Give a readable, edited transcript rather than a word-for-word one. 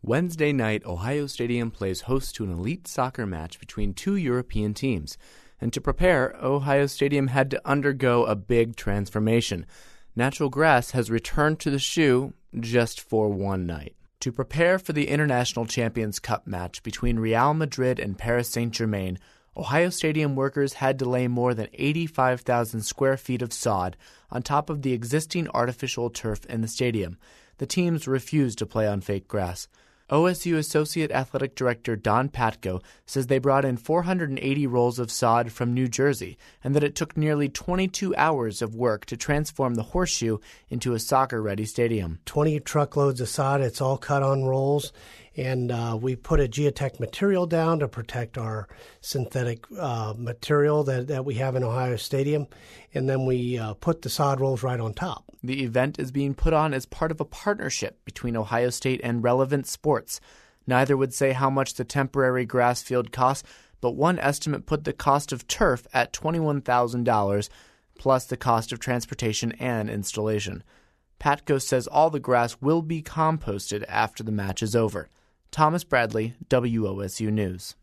Wednesday night, Ohio Stadium plays host to an elite soccer match between two European teams. And to prepare, Ohio Stadium had to undergo a big transformation. Natural grass has returned to the shoe just for one night. To prepare for the International Champions Cup match between Real Madrid and Paris Saint-Germain, Ohio Stadium workers had to lay more than 85,000 square feet of sod on top of the existing artificial turf in the stadium. The teams refused to play on fake grass. OSU Associate Athletic Director Don Patko says they brought in 480 rolls of sod from New Jersey and that it took nearly 22 hours of work to transform the Horseshoe into a soccer-ready stadium. 20 truckloads of sod, it's all cut on rolls, and we put a geotech material down to protect our synthetic material that we have in Ohio Stadium, and then we put the sod rolls right on top. The event is being put on as part of a partnership between Ohio State and Relevant Sports. Neither would say how much the temporary grass field costs, but one estimate put the cost of turf at $21,000, plus the cost of transportation and installation. Patko says all the grass will be composted after the match is over. Thomas Bradley, WOSU News.